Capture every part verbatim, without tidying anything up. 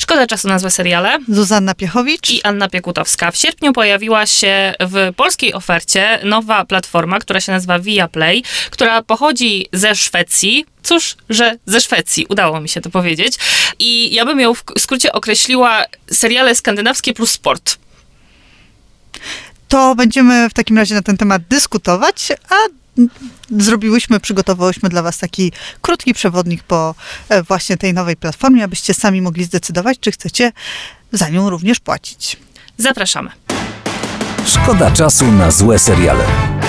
Szkoda czasu na złe seriale. Zuzanna Piechowicz I Anna Piekutowska. W sierpniu pojawiła się w polskiej ofercie nowa platforma, która się nazywa Viaplay, która pochodzi ze Szwecji. Cóż, że ze Szwecji. Udało mi się to powiedzieć. I ja bym ją w skrócie określiła seriale skandynawskie plus sport. To będziemy w takim razie na ten temat dyskutować, a zrobiłyśmy, przygotowałyśmy dla was taki krótki przewodnik po właśnie tej nowej platformie, abyście sami mogli zdecydować, czy chcecie za nią również płacić. Zapraszamy. Szkoda czasu na złe seriale.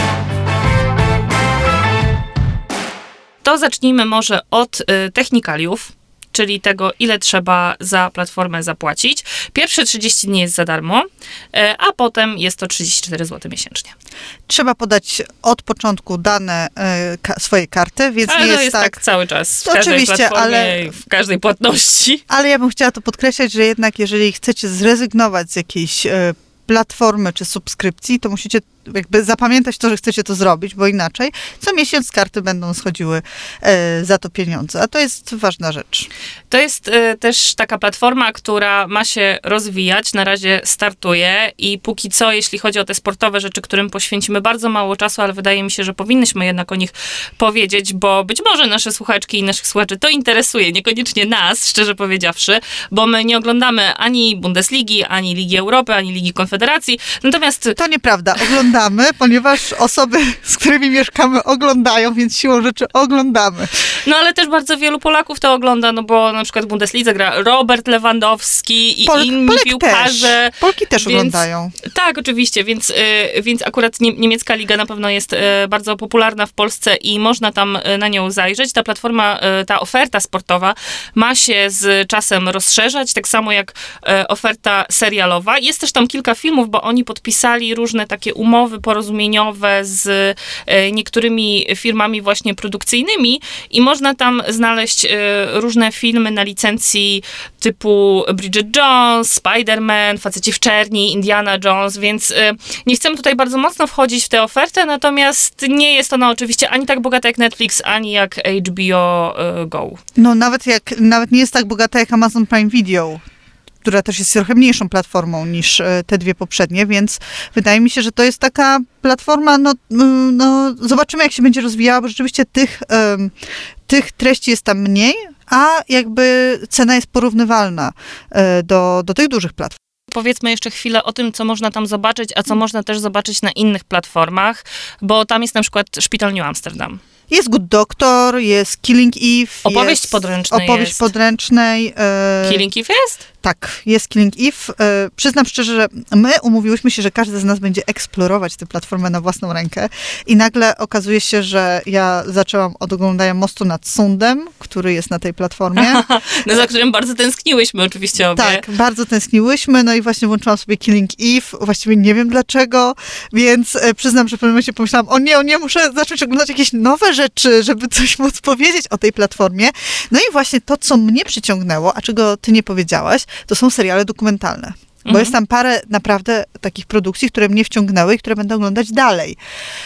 To zacznijmy może od y, technikaliów, czyli tego, ile trzeba za platformę zapłacić. Pierwsze trzydzieści dni jest za darmo, y, a potem jest to trzydzieści cztery złote miesięcznie. Trzeba podać od początku dane y, ka- swojej karty, więc ale nie jest, jest tak, tak cały czas, w To każdej oczywiście, platformie, ale- w każdej płatności. Ale ja bym chciała to podkreślać, że jednak jeżeli chcecie zrezygnować z jakiejś y, platformy czy subskrypcji, to musicie jakby zapamiętać to, że chcecie to zrobić, bo inaczej co miesiąc z karty będą schodziły e, za to pieniądze. A to jest ważna rzecz. To jest y, też taka platforma, która ma się rozwijać, na razie startuje i póki co, jeśli chodzi o te sportowe rzeczy, którym poświęcimy bardzo mało czasu, ale wydaje mi się, że powinnyśmy jednak o nich powiedzieć, bo być może nasze słuchaczki i naszych słuchaczy to interesuje, niekoniecznie nas, szczerze powiedziawszy, bo my nie oglądamy ani Bundesligi, ani Ligi Europy, ani Ligi Konfederacji, natomiast... To nieprawda. Oglądamy, ponieważ osoby, z którymi mieszkamy, oglądają, więc siłą rzeczy oglądamy. No ale też bardzo wielu Polaków to ogląda, no bo na przykład w Bundeslidze gra Robert Lewandowski i Pol- inni Polek piłkarze. Też. Polki też więc, oglądają. Tak, oczywiście, więc, y, więc akurat nie, niemiecka liga na pewno jest y, bardzo popularna w Polsce i można tam y, na nią zajrzeć. Ta platforma, y, ta oferta sportowa ma się z czasem rozszerzać, tak samo jak y, oferta serialowa. Jest też tam kilka filmów, bo oni podpisali różne takie umowy porozumieniowe z y, niektórymi firmami właśnie produkcyjnymi i można tam znaleźć y, różne filmy na licencji typu Bridget Jones, Spider-Man, Faceci w czerni, Indiana Jones, więc y, nie chcemy tutaj bardzo mocno wchodzić w tę ofertę, natomiast nie jest ona oczywiście ani tak bogata jak Netflix, ani jak H B O y, Go. No nawet jak, nawet nie jest tak bogata jak Amazon Prime Video, która też jest trochę mniejszą platformą niż e, te dwie poprzednie, więc wydaje mi się, że to jest taka platforma, no, mm, no zobaczymy, jak się będzie rozwijała, bo rzeczywiście tych, em, tych treści jest tam mniej, a jakby cena jest porównywalna e, do, do tych dużych platform. Powiedzmy jeszcze chwilę o tym, co można tam zobaczyć, a co można też zobaczyć na innych platformach, bo tam jest na przykład Szpital New Amsterdam. Jest Good Doctor, jest Killing Eve. Opowieść jest podręcznej Opowieść jest. podręcznej. E, Killing Eve jest? Tak, jest Killing Eve. E, przyznam szczerze, że my umówiłyśmy się, że każdy z nas będzie eksplorować tę platformę na własną rękę i nagle okazuje się, że ja zaczęłam od oglądania Mostu nad Sundem, który jest na tej platformie. No za którym bardzo tęskniłyśmy oczywiście obie. Tak, bardzo tęskniłyśmy, no i właśnie włączyłam sobie Killing Eve, właściwie nie wiem dlaczego, więc e, przyznam, że w pewnym momencie pomyślałam, o nie, o nie, muszę zacząć oglądać jakieś nowe rzeczy, żeby coś móc powiedzieć o tej platformie. No i właśnie to, co mnie przyciągnęło, a czego ty nie powiedziałaś, to są seriale dokumentalne. Bo Mhm. jest tam parę naprawdę takich produkcji, które mnie wciągnęły i które będę oglądać dalej.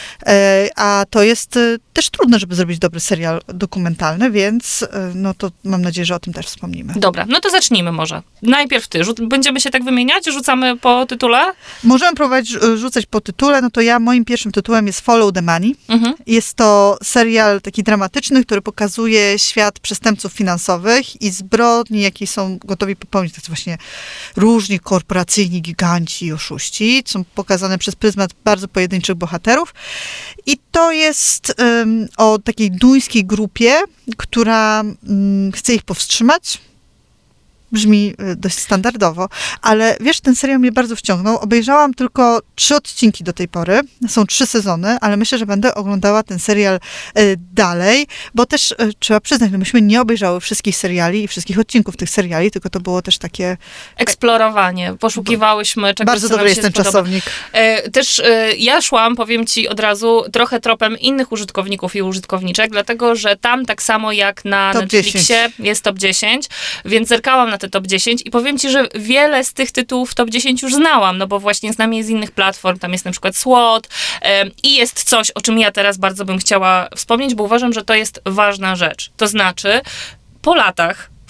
E, a to jest e, też trudne, żeby zrobić dobry serial dokumentalny, więc e, no to mam nadzieję, że o tym też wspomnimy. Dobra, no to zacznijmy może. Najpierw ty. Rzu- będziemy się tak wymieniać? Rzucamy po tytule? Możemy próbować rzu- rzucać po tytule, no to ja, moim pierwszym tytułem jest Follow the Money. Mhm. Jest to serial taki dramatyczny, który pokazuje świat przestępców finansowych i zbrodni, jakie są gotowi popełnić. To jest właśnie różni korporacyjni giganci i oszuści. Są pokazane przez pryzmat bardzo pojedynczych bohaterów. I to jest um, o takiej duńskiej grupie, która um, chce ich powstrzymać. Brzmi dość standardowo, ale wiesz, ten serial mnie bardzo wciągnął. Obejrzałam tylko trzy odcinki do tej pory. Są trzy sezony, ale myślę, że będę oglądała ten serial y, dalej, bo też y, trzeba przyznać, że myśmy nie obejrzały wszystkich seriali i wszystkich odcinków tych seriali, tylko to było też takie... Eksplorowanie. Poszukiwałyśmy czegoś, Bardzo co nam dobry się jest ten spodoba. czasownik. E, też e, ja szłam, powiem ci od razu, trochę tropem innych użytkowników i użytkowniczek, dlatego, że tam tak samo jak na Top Netflixie dziesięć. jest top dziesięć, więc zerkałam na te top dziesięć i powiem ci, że wiele z tych tytułów top dziesięć już znałam, no bo właśnie znam je z innych platform, tam jest na przykład SWOT e, i jest coś, o czym ja teraz bardzo bym chciała wspomnieć, bo uważam, że to jest ważna rzecz. To znaczy, po latach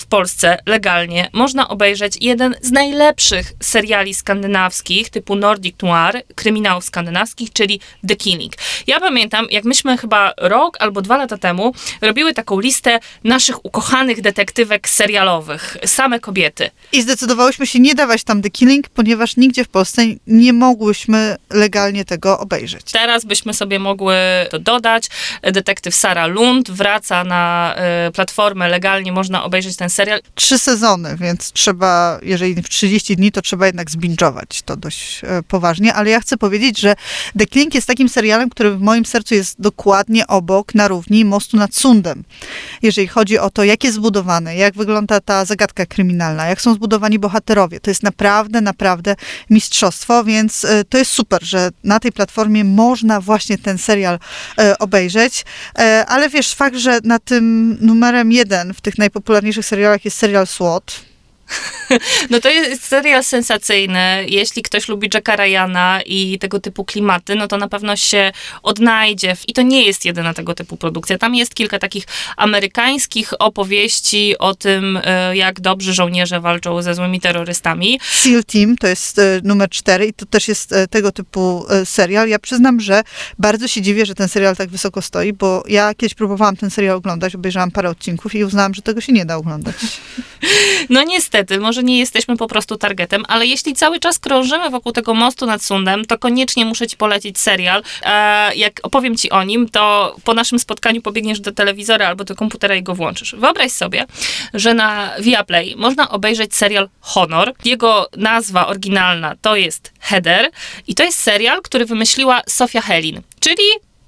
w Polsce legalnie można obejrzeć jeden z najlepszych seriali skandynawskich typu Nordic Noir, kryminałów skandynawskich, czyli The Killing. Ja pamiętam, jak myśmy chyba rok albo dwa lata temu robiły taką listę naszych ukochanych detektywek serialowych. Same kobiety. I zdecydowałyśmy się nie dawać tam The Killing, ponieważ nigdzie w Polsce nie mogłyśmy legalnie tego obejrzeć. Teraz byśmy sobie mogły to dodać. Detektyw Sarah Lund wraca na y, platformę, legalnie można obejrzeć ten serial. Trzy sezony, więc trzeba, jeżeli w trzydzieści dni, to trzeba jednak zbingować to dość e, poważnie, ale ja chcę powiedzieć, że The Killing jest takim serialem, który w moim sercu jest dokładnie obok, na równi Mostu nad Sundem. Jeżeli chodzi o to, jak jest zbudowane, jak wygląda ta zagadka kryminalna, jak są zbudowani bohaterowie, to jest naprawdę, naprawdę mistrzostwo, więc e, to jest super, że na tej platformie można właśnie ten serial e, obejrzeć, e, ale wiesz, fakt, że na tym numerem jeden w tych najpopularniejszych serialach jest serial SWAT. No to jest serial sensacyjny. Jeśli ktoś lubi Jacka Ryana i tego typu klimaty, no to na pewno się odnajdzie. I to nie jest jedyna tego typu produkcja. Tam jest kilka takich amerykańskich opowieści o tym, jak dobrzy żołnierze walczą ze złymi terrorystami. SEAL Team to jest e, numer cztery i to też jest e, tego typu e, serial. Ja przyznam, że bardzo się dziwię, że ten serial tak wysoko stoi, bo ja kiedyś próbowałam ten serial oglądać, obejrzałam parę odcinków i uznałam, że tego się nie da oglądać. No niestety, może nie jesteśmy po prostu targetem, ale jeśli cały czas krążymy wokół tego Mostu nad Sundem, to koniecznie muszę ci polecić serial. E, jak opowiem ci o nim, to po naszym spotkaniu pobiegniesz do telewizora albo do komputera i go włączysz. Wyobraź sobie, że na Viaplay można obejrzeć serial Honor. Jego nazwa oryginalna to jest Heather i to jest serial, który wymyśliła Sofia Helin, czyli...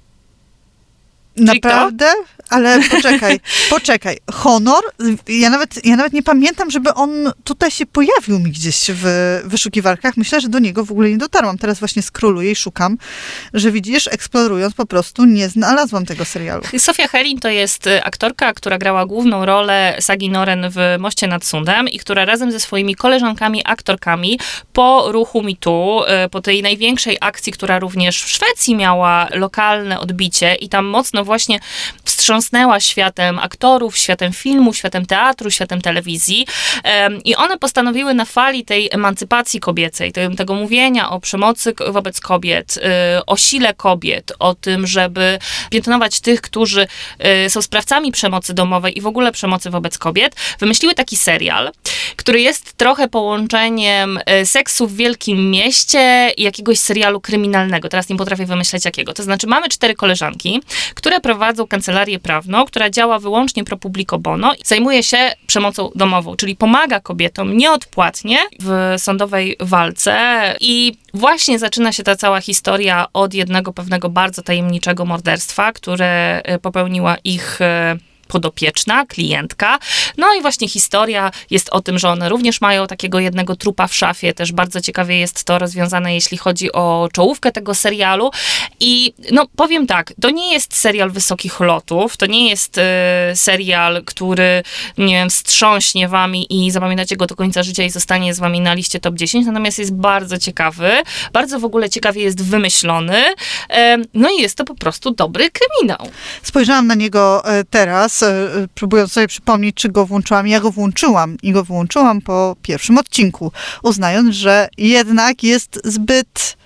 Naprawdę? Ale poczekaj, poczekaj. Honor? Ja nawet, ja nawet nie pamiętam, żeby on tutaj się pojawił mi gdzieś w wyszukiwarkach. Myślę, że do niego w ogóle nie dotarłam. Teraz właśnie skroluję i szukam, że widzisz, eksplorując po prostu nie znalazłam tego serialu. Sofia Helin to jest aktorka, która grała główną rolę Sagi Noren w Moście nad Sundem i która razem ze swoimi koleżankami, aktorkami po ruchu Me Too, po tej największej akcji, która również w Szwecji miała lokalne odbicie i tam mocno właśnie wstrząsnęła światem aktorów, światem filmu, światem teatru, światem telewizji. I one postanowiły na fali tej emancypacji kobiecej, tego mówienia o przemocy wobec kobiet, o sile kobiet, o tym, żeby piętnować tych, którzy są sprawcami przemocy domowej i w ogóle przemocy wobec kobiet, wymyśliły taki serial, który jest trochę połączeniem seksu w wielkim mieście i jakiegoś serialu kryminalnego. Teraz nie potrafię wymyśleć jakiego. To znaczy mamy cztery koleżanki, które prowadzą kancelarię prawną, która działa wyłącznie pro publico bono i zajmuje się przemocą domową, czyli pomaga kobietom nieodpłatnie w sądowej walce i właśnie zaczyna się ta cała historia od jednego pewnego bardzo tajemniczego morderstwa, które popełniła ich podopieczna, klientka. No i właśnie historia jest o tym, że one również mają takiego jednego trupa w szafie. Też bardzo ciekawie jest to rozwiązane, jeśli chodzi o czołówkę tego serialu. I no powiem tak, to nie jest serial wysokich lotów, to nie jest y, serial, który, nie wiem, wstrząśnie wami i zapamiętacie go do końca życia i zostanie z wami na liście top dziesięć, natomiast jest bardzo ciekawy, bardzo w ogóle ciekawie jest wymyślony, y, no i jest to po prostu dobry kryminał. Spojrzałam na niego y, teraz, próbując sobie przypomnieć, czy go włączyłam. Ja go włączyłam i go włączyłam po pierwszym odcinku, uznając, że jednak jest zbyt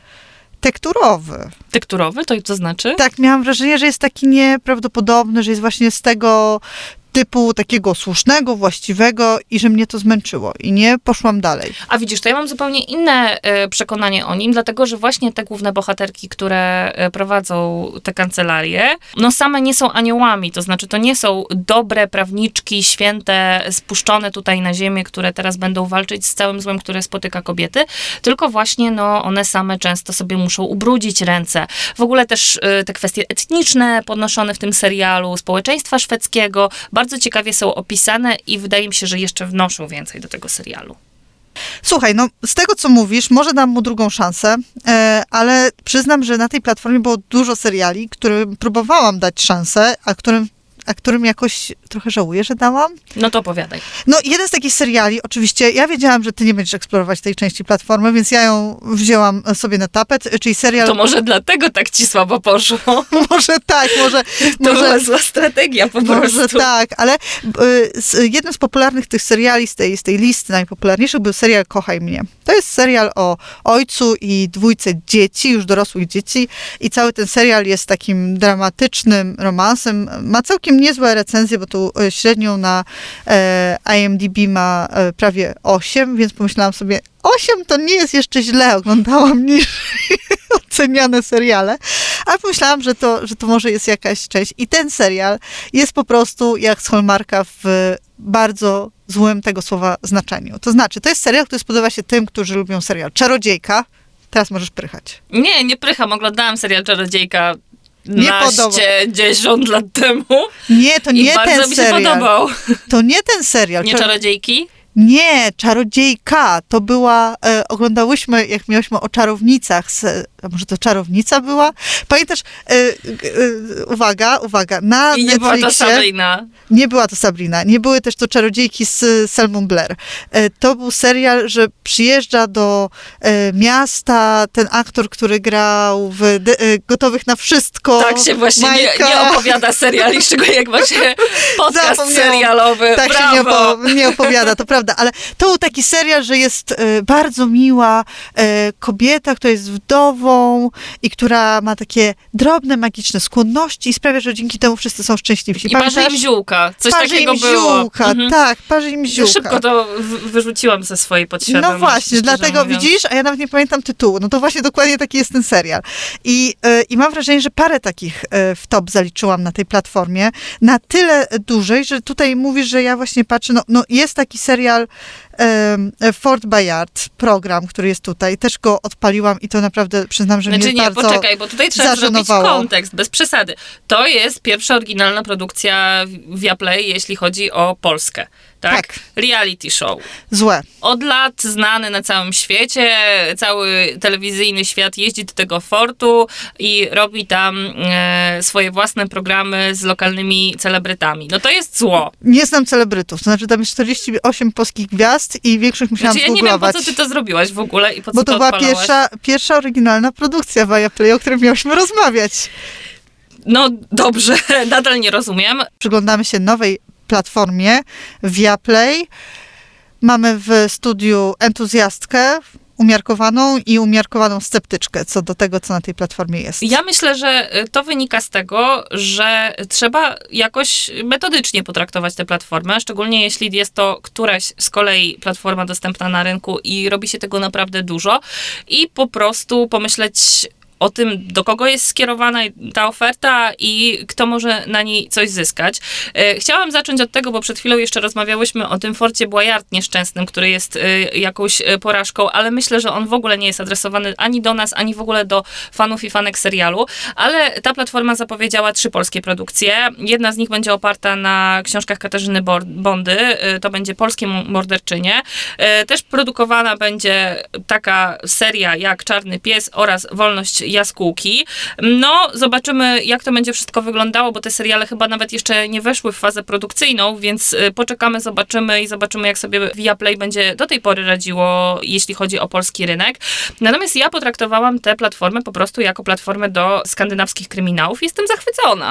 tekturowy. Tekturowy? To co znaczy? Tak, miałam wrażenie, że jest taki nieprawdopodobny, że jest właśnie z tego typu takiego słusznego, właściwego i że mnie to zmęczyło i nie poszłam dalej. A widzisz, to ja mam zupełnie inne y, przekonanie o nim, dlatego, że właśnie te główne bohaterki, które y, prowadzą te kancelarie, no same nie są aniołami, to znaczy to nie są dobre prawniczki, święte, spuszczone tutaj na ziemię, które teraz będą walczyć z całym złem, które spotyka kobiety, tylko właśnie no one same często sobie muszą ubrudzić ręce. W ogóle też y, te kwestie etniczne podnoszone w tym serialu, społeczeństwa szwedzkiego, bardzo ciekawie są opisane i wydaje mi się, że jeszcze wnoszą więcej do tego serialu. Słuchaj, no z tego, co mówisz, może dam mu drugą szansę, e, ale przyznam, że na tej platformie było dużo seriali, którym próbowałam dać szansę, a którym a którym jakoś trochę żałuję, że dałam. No to opowiadaj. No, jeden z takich seriali, oczywiście, ja wiedziałam, że ty nie będziesz eksplorować tej części platformy, więc ja ją wzięłam sobie na tapet, czyli serial... To może dlatego tak ci słabo poszło. Może tak, może... To może, była zła strategia po może prostu. Może tak, ale y, z, jednym z popularnych tych seriali z tej, z tej listy najpopularniejszych był serial Kochaj mnie. To jest serial o ojcu i dwójce dzieci, już dorosłych dzieci i cały ten serial jest takim dramatycznym romansem. Ma całkiem niezłe recenzje, bo tu średnią na e, I M D B ma e, prawie osiem, więc pomyślałam sobie, osiem to nie jest jeszcze źle, oglądałam niż oceniane seriale, ale pomyślałam, że to, że to może jest jakaś część. I ten serial jest po prostu jak z Hallmarka w bardzo złym tego słowa znaczeniu. To znaczy, to jest serial, który spodoba się tym, którzy lubią serial Czarodziejka. Teraz możesz prychać. Nie, nie prycham. Oglądałam serial Czarodziejka Nie naście, dziesiąt lat temu. Nie, to nie I ten bardzo mi się serial. podobał. To nie ten serial. Nie Czar- Czarodziejki? Nie, Czarodziejka. To była, e, oglądałyśmy, jak miałyśmy o czarownicach, z, a może to czarownica była? Pamiętasz, e, e, uwaga, uwaga, na I nie Netflixie... była to Sabrina. Nie była to Sabrina. Nie były też to Czarodziejki z Selmą Blair. E, to był serial, że przyjeżdża do e, miasta ten aktor, który grał w de, e, Gotowych na wszystko. Tak się właśnie nie, Majka. nie opowiada seriali, szczególnie jak macie podcast Zapomniałam. serialowy. Tak Brawo. się nie, opo- nie opowiada, to prawda, ale to był taki serial, że jest e, bardzo miła e, kobieta, która jest wdową i która ma takie drobne, magiczne skłonności i sprawia, że dzięki temu wszyscy są szczęśliwsi. I parzy im ziółka. Coś parzy takiego im było. ziółka, Mhm. tak, parzy im ziółka. Szybko to w- wyrzuciłam ze swojej podświadomości. No właśnie, szczerze dlatego mówiąc. widzisz, a ja nawet nie pamiętam tytułu. No to właśnie dokładnie taki jest ten serial. I, y, i mam wrażenie, że parę takich y, w top zaliczyłam na tej platformie. Na tyle dłużej, że tutaj mówisz, że ja właśnie patrzę, no, no jest taki serial y, Fort Boyard, program, który jest tutaj. Też go odpaliłam i to naprawdę przyznam, że Znaczy mnie nie, bardzo poczekaj, bo tutaj trzeba zażenowało. zrobić kontekst, bez przesady. To jest pierwsza oryginalna produkcja Viaplay, jeśli chodzi o Polskę. Tak? Tak. Reality show. Złe. Od lat znany na całym świecie, cały telewizyjny świat jeździ do tego fortu i robi tam e, swoje własne programy z lokalnymi celebrytami. No to jest zło. Nie znam celebrytów, to znaczy tam jest czterdzieści osiem polskich gwiazd i większość musiałam Znaczy ja nie wiem, po zgooglować. co ty to zrobiłaś w ogóle i po co Bo to to była odpalałaś. pierwsza, pierwsza oryginalna produkcja Viaplay, o której miałyśmy rozmawiać. No dobrze, nadal nie rozumiem. Przyglądamy się nowej platformie Viaplay. Mamy w studiu entuzjastkę umiarkowaną i umiarkowaną sceptyczkę co do tego, co na tej platformie jest. Ja myślę, że to wynika z tego, że trzeba jakoś metodycznie potraktować tę platformę, szczególnie jeśli jest to któraś z kolei platforma dostępna na rynku i robi się tego naprawdę dużo i po prostu pomyśleć o tym, do kogo jest skierowana ta oferta i kto może na niej coś zyskać. Chciałam zacząć od tego, bo przed chwilą jeszcze rozmawiałyśmy o tym Forcie Boyard nieszczęsnym, który jest jakąś porażką, ale myślę, że on w ogóle nie jest adresowany ani do nas, ani w ogóle do fanów i fanek serialu, ale ta platforma zapowiedziała trzy polskie produkcje. Jedna z nich będzie oparta na książkach Katarzyny Bondy, to będzie Polskie morderczynie. Też produkowana będzie taka seria jak Czarny Pies oraz Wolność Jaskółki. No, zobaczymy, jak to będzie wszystko wyglądało, bo te seriale chyba nawet jeszcze nie weszły w fazę produkcyjną, więc poczekamy, zobaczymy i zobaczymy, jak sobie Viaplay będzie do tej pory radziło, jeśli chodzi o polski rynek. Natomiast ja potraktowałam tę platformę po prostu jako platformę do skandynawskich kryminałów. Jestem zachwycona.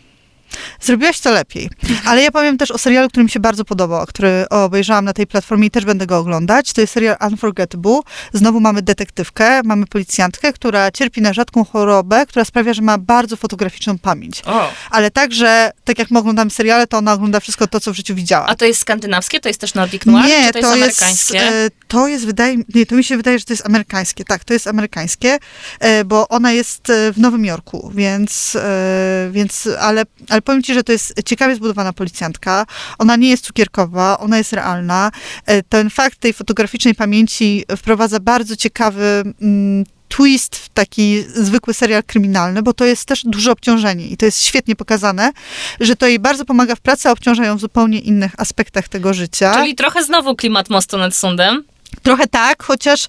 Zrobiłaś to lepiej. Ale ja powiem też o serialu, który mi się bardzo podobał, który obejrzałam na tej platformie i też będę go oglądać. To jest serial Unforgettable. Znowu mamy detektywkę, mamy policjantkę, która cierpi na rzadką chorobę, która sprawia, że ma bardzo fotograficzną pamięć. O. Ale także, tak jak my oglądamy seriale, to ona ogląda wszystko to, co w życiu widziała. A to jest skandynawskie? To jest też Nordic Noir? Nie, czy to jest amerykańskie? Jest, to jest, wydaje nie, to mi się wydaje, że to jest amerykańskie. Tak, to jest amerykańskie, bo ona jest w Nowym Jorku, więc, więc ale, ale powiem ci, że to jest ciekawie zbudowana policjantka. Ona nie jest cukierkowa, ona jest realna. Ten fakt tej fotograficznej pamięci wprowadza bardzo ciekawy mm, twist w taki zwykły serial kryminalny, bo to jest też duże obciążenie i to jest świetnie pokazane, że to jej bardzo pomaga w pracy, a obciąża ją w zupełnie innych aspektach tego życia. Czyli trochę znowu klimat Mostu nad Sądem. Trochę tak, chociaż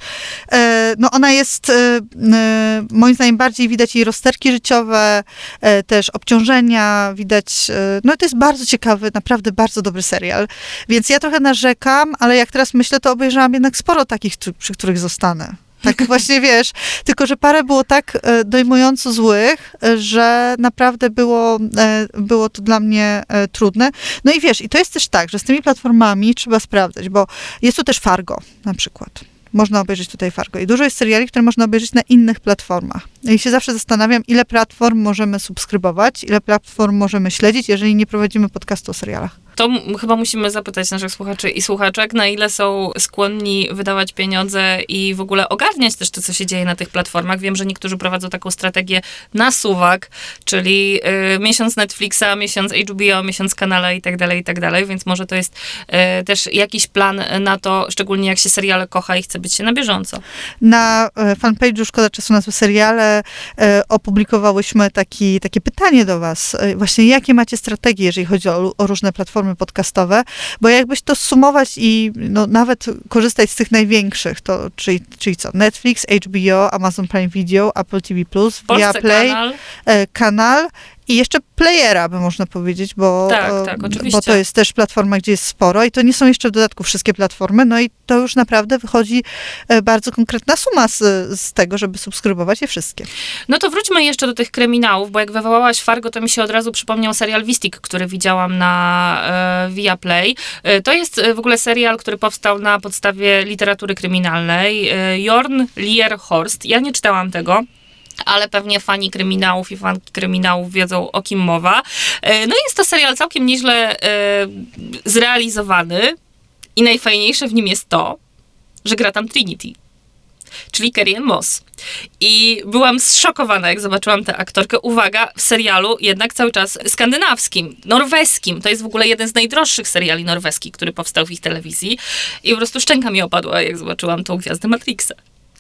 e, no ona jest, e, e, moim zdaniem, bardziej widać jej rozterki życiowe, e, też obciążenia, widać, e, no to jest bardzo ciekawy, naprawdę bardzo dobry serial. Więc ja trochę narzekam, ale jak teraz myślę, to obejrzałam jednak sporo takich, przy których zostanę. Tak właśnie, wiesz, tylko że parę było tak e, dojmująco złych, e, że naprawdę było, e, było to dla mnie e, trudne. No i wiesz, i to jest też tak, że z tymi platformami trzeba sprawdzać, bo jest tu też Fargo na przykład. Można obejrzeć tutaj Fargo. I dużo jest seriali, które można obejrzeć na innych platformach. I się zawsze zastanawiam, ile platform możemy subskrybować, ile platform możemy śledzić, jeżeli nie prowadzimy podcastu o serialach. To m- chyba musimy zapytać naszych słuchaczy i słuchaczek, na ile są skłonni wydawać pieniądze i w ogóle ogarniać też to, co się dzieje na tych platformach. Wiem, że niektórzy prowadzą taką strategię na suwak, czyli y, miesiąc Netflixa, miesiąc H B O, miesiąc kanale i tak dalej, i tak dalej, więc może to jest y, też jakiś plan na to, szczególnie jak się seriale kocha i chce być się na bieżąco. Na e, fanpage'u Szkoda Czasu na Złe Seriale e, opublikowałyśmy taki, takie pytanie do was. E, właśnie jakie macie strategie, jeżeli chodzi o, o różne platformy podcastowe, bo jakbyś to sumować i no, nawet korzystać z tych największych, to czyli, czyli co? Netflix, H B O, Amazon Prime Video, Apple T V plus, Viaplay, kanal. E, kanal i jeszcze Playera, by można powiedzieć, bo, Tak, tak, oczywiście. bo to jest też platforma, gdzie jest sporo i to nie są jeszcze w dodatku wszystkie platformy, no i to już naprawdę wychodzi e, bardzo konkretna suma z, z tego, żeby subskrybować je wszystkie. No to wróćmy jeszcze do tych kryminałów, bo jak wywołałaś Fargo, to mi się od razu przypomniał serial Wistik, który widziałam na e, Viaplay. E, to jest w ogóle serial, który powstał na podstawie literatury kryminalnej. E, Jorn Lier Horst. Ja nie czytałam tego, ale pewnie fani kryminałów i fanki kryminałów wiedzą, o kim mowa. E, no jest to serial całkiem nieźle e, zrealizowany i najfajniejsze w nim jest to, że gra tam Trinity, czyli Carrie-Anne Moss. I byłam zszokowana, jak zobaczyłam tę aktorkę. Uwaga, w serialu jednak cały czas skandynawskim, norweskim. To jest w ogóle jeden z najdroższych seriali norweskich, który powstał w ich telewizji. I po prostu szczęka mi opadła, jak zobaczyłam tą gwiazdę Matrixa.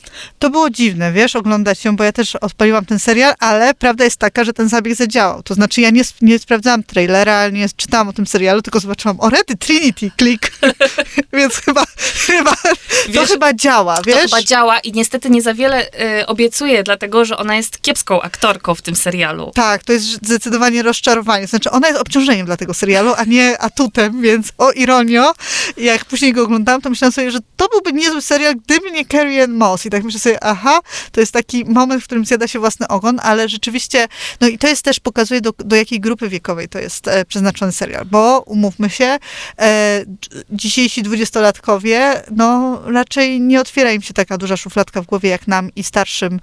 To było dziwne, wiesz, oglądać ją, bo ja też odpaliłam ten serial, ale prawda jest taka, że ten zabieg zadziałał. To znaczy ja nie, nie sprawdzałam trailera, nie czytałam o tym serialu, tylko zobaczyłam, o rety, Trinity, klik. Więc chyba, chyba Wiesz, to chyba działa, wiesz? To chyba działa i niestety nie za wiele y, obiecuje, dlatego, że ona jest kiepską aktorką w tym serialu. Tak, to jest zdecydowanie rozczarowanie. Znaczy ona jest obciążeniem dla tego serialu, a nie atutem, więc o ironio, jak później go oglądałam, to myślałam sobie, że to byłby niezły serial, gdyby nie Carrie-Anne Moss. I tak myślę sobie, aha, to jest taki moment, w którym zjada się własny ogon, ale rzeczywiście, no i to jest też, pokazuje do, do jakiej grupy wiekowej to jest e, przeznaczony serial, bo umówmy się, e, dzisiejsi dwudziestolatkowie, no raczej nie otwiera im się taka duża szufladka w głowie jak nam i starszym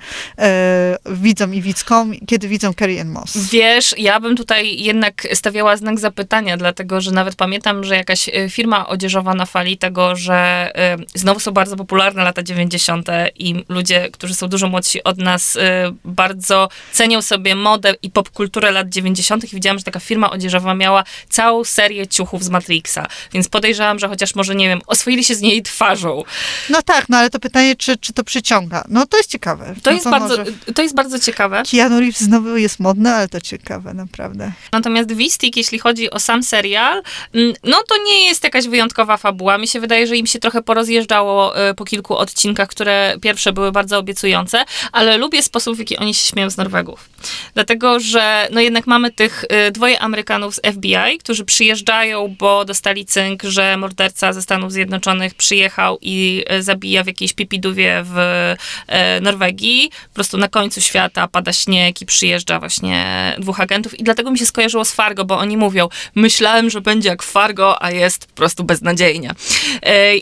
e, widzom i widzkom, kiedy widzą Carrie-Anne Moss. Wiesz, ja bym tutaj jednak stawiała znak zapytania, dlatego, że nawet pamiętam, że jakaś firma odzieżowa na fali tego, że y, znowu są bardzo popularne lata dziewięćdziesiąte i ludzie, którzy są dużo młodsi od nas, y, bardzo cenią sobie modę i popkulturę lat dziewięćdziesiątych i widziałam, że taka firma odzieżowa miała całą serię ciuchów z Matrixa, więc podejrzewam, że chociaż może, nie wiem, oswoili się z niej twarzą. No tak, no ale to pytanie, czy, czy to przyciąga? No to jest ciekawe. To, no jest, to, bardzo, może... to jest bardzo ciekawe. Keanu Reeves znowu jest modny, ale to ciekawe, naprawdę. Natomiast Wistik, jeśli chodzi o sam serial, no to nie jest jakaś wyjątkowa fabuła. Mi się wydaje, że im się trochę porozjeżdżało y, po kilku odcinkach, które pierwsze były bardzo obiecujące, ale lubię sposób, w jaki oni się śmieją z Norwegów. Dlatego, że no jednak mamy tych y, dwoje Amerykanów z F B I, którzy przyjeżdżają, bo dostali cynk, że morderca ze Stanów Zjednoczonych przyjechał i y, zabija w jakiejś pipidówie w y, Norwegii. Po prostu na końcu świata pada śnieg i przyjeżdża właśnie dwóch agentów i dlatego mi się skojarzyło z Fargo, bo oni mówią, myślałem, że będzie jak Fargo, a jest po prostu beznadziejnie. Y,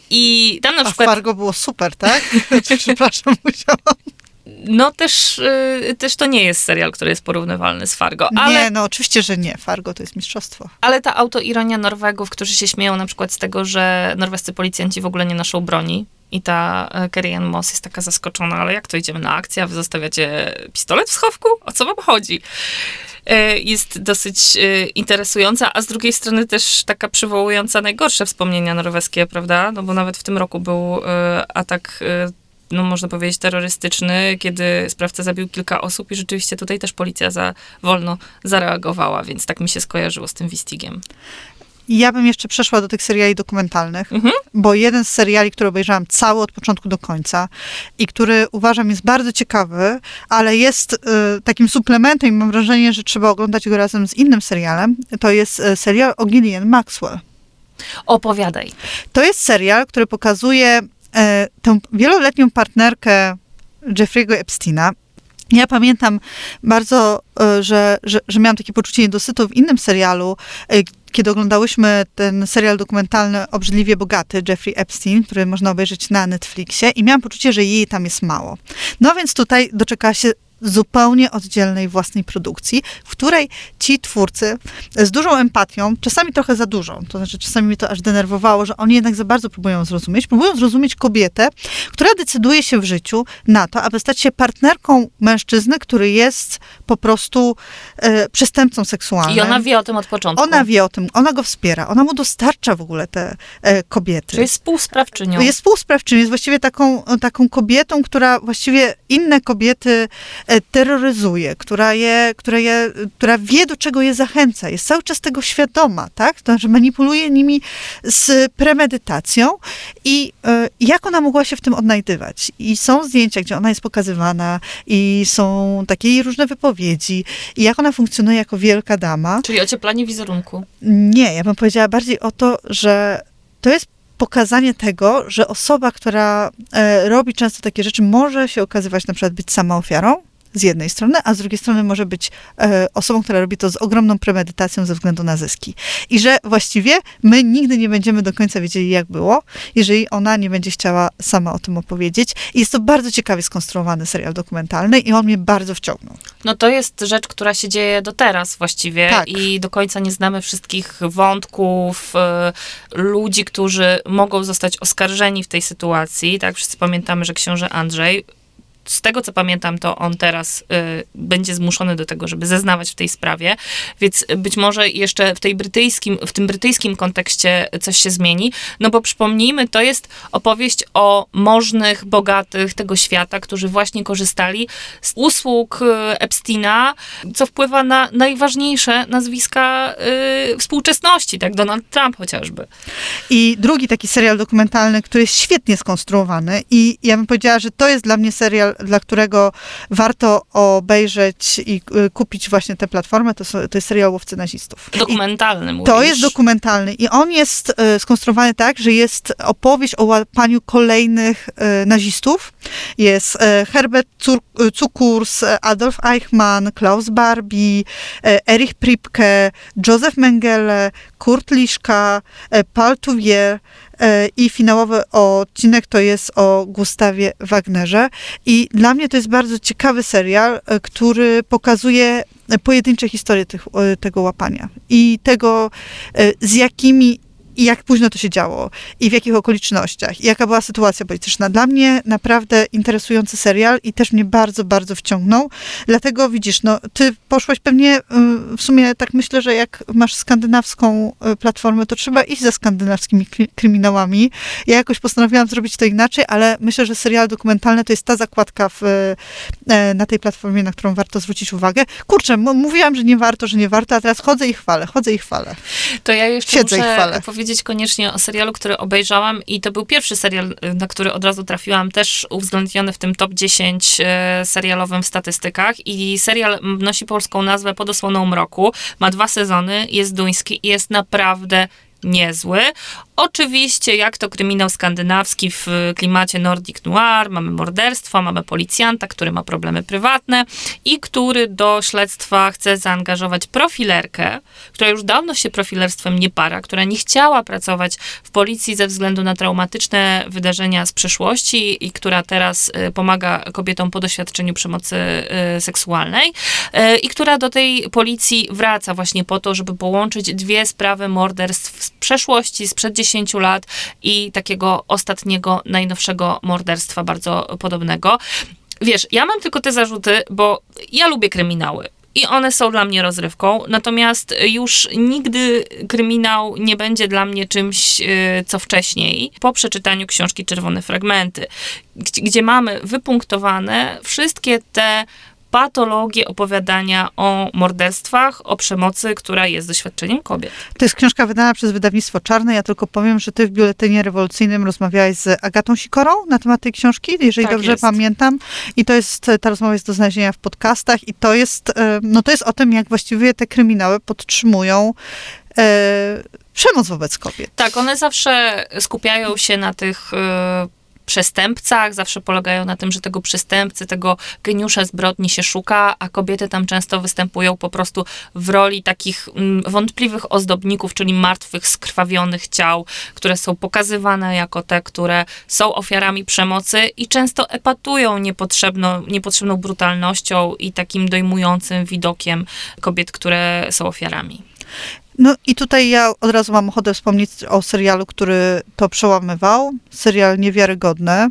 I tam na a przykład... Fargo było super, tak? Przepraszam, musiałam. No też, y, też to nie jest serial, który jest porównywalny z Fargo. Ale, Nie, no oczywiście, że nie. Fargo to jest mistrzostwo. ale ta autoironia Norwegów, którzy się śmieją na przykład z tego, że norwescy policjanci w ogóle nie noszą broni i ta Carrie-Anne Moss jest taka zaskoczona, ale jak to idziemy na akcję, a wy zostawiacie pistolet w schowku? O co wam chodzi? Jest dosyć interesująca, a z drugiej strony też taka przywołująca najgorsze wspomnienia norweskie, prawda? No bo nawet w tym roku był atak, no można powiedzieć, terrorystyczny, kiedy sprawca zabił kilka osób i rzeczywiście tutaj też policja za wolno zareagowała, więc tak mi się skojarzyło z tym Wistigiem. Ja bym jeszcze przeszła do tych seriali dokumentalnych, Mhm. bo jeden z seriali, który obejrzałam cały od początku do końca i który uważam jest bardzo ciekawy, ale jest y, takim suplementem i mam wrażenie, że trzeba oglądać go razem z innym serialem, to jest y, serial o Ghislaine Maxwell. Opowiadaj. To jest serial, który pokazuje y, tę wieloletnią partnerkę Jeffrey'ego Epsteina. Ja pamiętam bardzo, y, że, że, że miałam takie poczucie niedosytu w innym serialu, y, kiedy oglądałyśmy ten serial dokumentalny Obrzydliwie Bogaty, Jeffrey Epstein, który można obejrzeć na Netflixie i miałam poczucie, że jej tam jest mało. No więc tutaj doczekała się zupełnie oddzielnej własnej produkcji, w której ci twórcy z dużą empatią, czasami trochę za dużą, to znaczy czasami mnie to aż denerwowało, że oni jednak za bardzo próbują zrozumieć, próbują zrozumieć kobietę, która decyduje się w życiu na to, aby stać się partnerką mężczyzny, który jest po prostu e, przestępcą seksualnym. I ona wie o tym od początku. Ona wie o tym, ona go wspiera, ona mu dostarcza w ogóle te e, kobiety. Czyli jest współsprawczynią. Jest współsprawczynią, jest właściwie taką, taką kobietą, która właściwie inne kobiety e, terroryzuje, która, je, która, je, która wie, do czego je zachęca. Jest cały czas tego świadoma, tak? To znaczy manipuluje nimi z premedytacją i e, jak ona mogła się w tym odnajdywać. I są zdjęcia, gdzie ona jest pokazywana i są takie jej różne wypowiedzi i jak ona funkcjonuje jako wielka dama. Czyli ocieplanie wizerunku. Nie, ja bym powiedziała bardziej o to, że to jest pokazanie tego, że osoba, która e, robi często takie rzeczy, może się okazywać na przykład być sama ofiarą, z jednej strony, a z drugiej strony może być e, osobą, która robi to z ogromną premedytacją ze względu na zyski. I że właściwie my nigdy nie będziemy do końca wiedzieli, jak było, jeżeli ona nie będzie chciała sama o tym opowiedzieć. I jest to bardzo ciekawie skonstruowany serial dokumentalny i on mnie bardzo wciągnął. No to jest rzecz, która się dzieje do teraz właściwie Tak. i do końca nie znamy wszystkich wątków, y, ludzi, którzy mogą zostać oskarżeni w tej sytuacji. Tak, wszyscy pamiętamy, że książę Andrzej, z tego, co pamiętam, to on teraz y, będzie zmuszony do tego, żeby zeznawać w tej sprawie, więc być może jeszcze w, tej brytyjskim, w tym brytyjskim kontekście coś się zmieni, no bo przypomnijmy, to jest opowieść o możnych, bogatych tego świata, którzy właśnie korzystali z usług y, Epsteina, co wpływa na najważniejsze nazwiska y, współczesności, tak, Donald Trump chociażby. I drugi taki serial dokumentalny, który jest świetnie skonstruowany i ja bym powiedziała, że to jest dla mnie serial, dla którego warto obejrzeć i y, kupić właśnie tę platformę, to, to jest serial Łowcy nazistów. Dokumentalny I mówisz. to jest dokumentalny i on jest y, skonstruowany tak, że jest opowieść o łapaniu kolejnych y, nazistów. Jest y, Herbert Cur- Cukurs, Adolf Eichmann, Klaus Barbie, y, Erich Priebke, Joseph Mengele, Kurt Lischka, y, Paul Touvier, i finałowy odcinek to jest o Gustawie Wagnerze. I dla mnie to jest bardzo ciekawy serial, który pokazuje pojedyncze historie tych, tego łapania i tego, z jakimi i jak późno to się działo, i w jakich okolicznościach, i jaka była sytuacja polityczna. Dla mnie naprawdę interesujący serial i też mnie bardzo, bardzo wciągnął. Dlatego widzisz, no, ty poszłaś pewnie, w sumie tak myślę, że jak masz skandynawską platformę, to trzeba iść za skandynawskimi kryminałami. Ja jakoś postanowiłam zrobić to inaczej, ale myślę, że serial dokumentalny to jest ta zakładka w, na tej platformie, na którą warto zwrócić uwagę. Kurczę, m- mówiłam, że nie warto, że nie warto, a teraz chodzę i chwalę, chodzę i chwalę. To ja jeszcze Siedzę i muszę chwalę. powiedzieć koniecznie o serialu, który obejrzałam i to był pierwszy serial, na który od razu trafiłam, też uwzględniony w tym top dziesięć e, serialowym w statystykach i serial nosi polską nazwę Pod osłoną mroku, ma dwa sezony, jest duński i jest naprawdę niezły. Oczywiście, jak to kryminał skandynawski w klimacie Nordic Noir, mamy morderstwo, mamy policjanta, który ma problemy prywatne i który do śledztwa chce zaangażować profilerkę, która już dawno się profilerstwem nie para, która nie chciała pracować w policji ze względu na traumatyczne wydarzenia z przeszłości i która teraz pomaga kobietom po doświadczeniu przemocy seksualnej i która do tej policji wraca właśnie po to, żeby połączyć dwie sprawy morderstw z przeszłości, sprzed dziesięciu lat i takiego ostatniego, najnowszego morderstwa bardzo podobnego. Wiesz, ja mam tylko te zarzuty, bo ja lubię kryminały. I one są dla mnie rozrywką, natomiast już nigdy kryminał nie będzie dla mnie czymś, co wcześniej. Po przeczytaniu książki Czerwone Fragmenty, gdzie, gdzie mamy wypunktowane wszystkie te patologię opowiadania o morderstwach, o przemocy, która jest doświadczeniem kobiet. To jest książka wydana przez wydawnictwo Czarne. Ja tylko powiem, że ty w Biuletynie Rewolucyjnym rozmawiałaś z Agatą Sikorą na temat tej książki, jeżeli Tak dobrze jest. pamiętam. I to jest, ta rozmowa jest do znalezienia w podcastach i to jest, no to jest o tym, jak właściwie te kryminały podtrzymują e, przemoc wobec kobiet. Tak, one zawsze skupiają się na tych y, przestępcach, zawsze polegają na tym, że tego przestępcy, tego geniusza zbrodni się szuka, a kobiety tam często występują po prostu w roli takich mm, wątpliwych ozdobników, czyli martwych, skrwawionych ciał, które są pokazywane jako te, które są ofiarami przemocy i często epatują niepotrzebną, niepotrzebną brutalnością i takim dojmującym widokiem kobiet, które są ofiarami. No i tutaj ja od razu mam ochotę wspomnieć o serialu, który to przełamywał. Serial Niewiarygodne,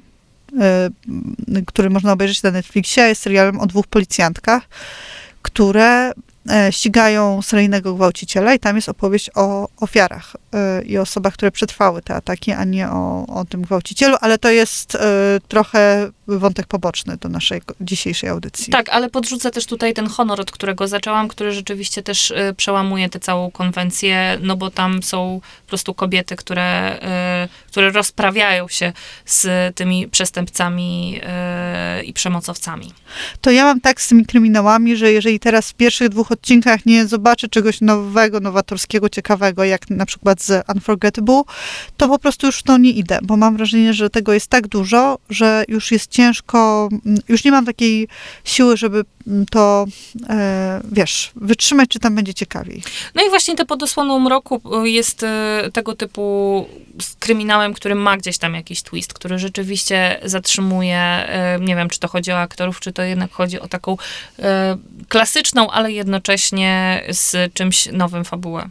y, który można obejrzeć na Netflixie. Jest serialem o dwóch policjantkach, które e, ścigają seryjnego gwałciciela i tam jest opowieść o ofiarach e, i osobach, które przetrwały te ataki, a nie o, o tym gwałcicielu, ale to jest e, trochę wątek poboczny do naszej dzisiejszej audycji. Tak, ale podrzucę też tutaj ten honor, od którego zaczęłam, który rzeczywiście też y, przełamuje tę całą konwencję, no bo tam są po prostu kobiety, które, y, które rozprawiają się z tymi przestępcami y, i przemocowcami. To ja mam tak z tymi kryminałami, że jeżeli teraz w pierwszych dwóch odcinkach nie zobaczę czegoś nowego, nowatorskiego, ciekawego, jak na przykład z Unforgettable, to po prostu już w to nie idę, bo mam wrażenie, że tego jest tak dużo, że już jest ciężko, już nie mam takiej siły, żeby to, e, wiesz, wytrzymać, czy tam będzie ciekawiej. No i właśnie te Pod osłoną mroku jest e, tego typu z kryminałem, który ma gdzieś tam jakiś twist, który rzeczywiście zatrzymuje, e, nie wiem, czy to chodzi o aktorów, czy to jednak chodzi o taką e, klasyczną, ale jednocześnie z czymś nowym fabułę.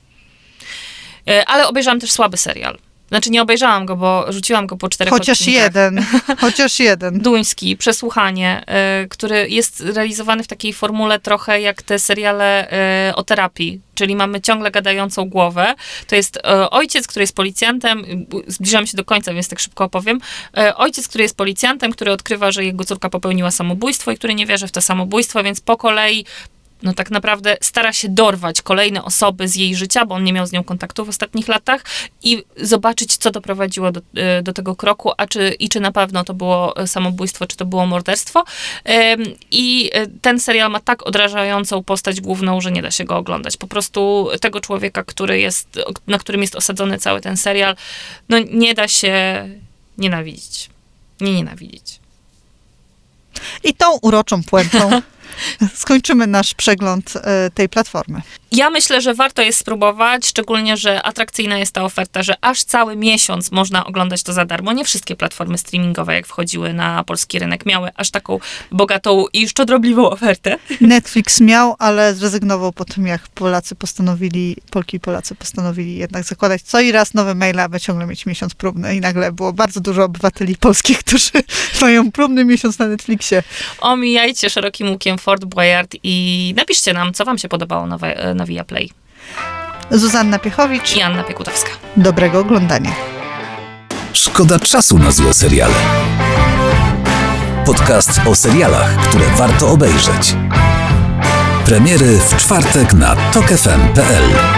E, ale obejrzałam też słaby serial. Znaczy nie obejrzałam go, bo rzuciłam go po czterech Chociaż odcinkach. jeden, chociaż jeden. Duński, Przesłuchanie, y, który jest realizowany w takiej formule trochę jak te seriale y, o terapii, czyli mamy ciągle gadającą głowę. To jest y, ojciec, który jest policjantem, y, zbliżam się do końca, więc tak szybko opowiem. Y, ojciec, który jest policjantem, który odkrywa, że jego córka popełniła samobójstwo i który nie wierzy w to samobójstwo, więc po kolei no tak naprawdę stara się dorwać kolejne osoby z jej życia, bo on nie miał z nią kontaktu w ostatnich latach i zobaczyć, co doprowadziło do, do tego kroku, a czy, i czy na pewno to było samobójstwo, czy to było morderstwo. I ten serial ma tak odrażającą postać główną, że nie da się go oglądać. Po prostu tego człowieka, który jest, na którym jest osadzony cały ten serial, no nie da się nienawidzić. Nie nienawidzić. I tą uroczą puentą skończymy nasz przegląd e, tej platformy. Ja myślę, że warto jest spróbować, szczególnie, że atrakcyjna jest ta oferta, że aż cały miesiąc można oglądać to za darmo. Nie wszystkie platformy streamingowe, jak wchodziły na polski rynek, miały aż taką bogatą i szczodrobliwą ofertę. Netflix miał, ale zrezygnował po tym, jak Polacy postanowili, Polki i Polacy postanowili jednak zakładać co i raz nowe maile, aby ciągle mieć miesiąc próbny i nagle było bardzo dużo obywateli polskich, którzy mają próbny miesiąc na Netflixie. Omijajcie szerokim łukiem Fort Boyard i napiszcie nam, co wam się podobało na, na Viaplay. Zuzanna Piechowicz I Anna Piekutowska. Dobrego oglądania. Szkoda czasu na złe seriale. Podcast o serialach, które warto obejrzeć. Premiery w czwartek na tok f m kropka p l.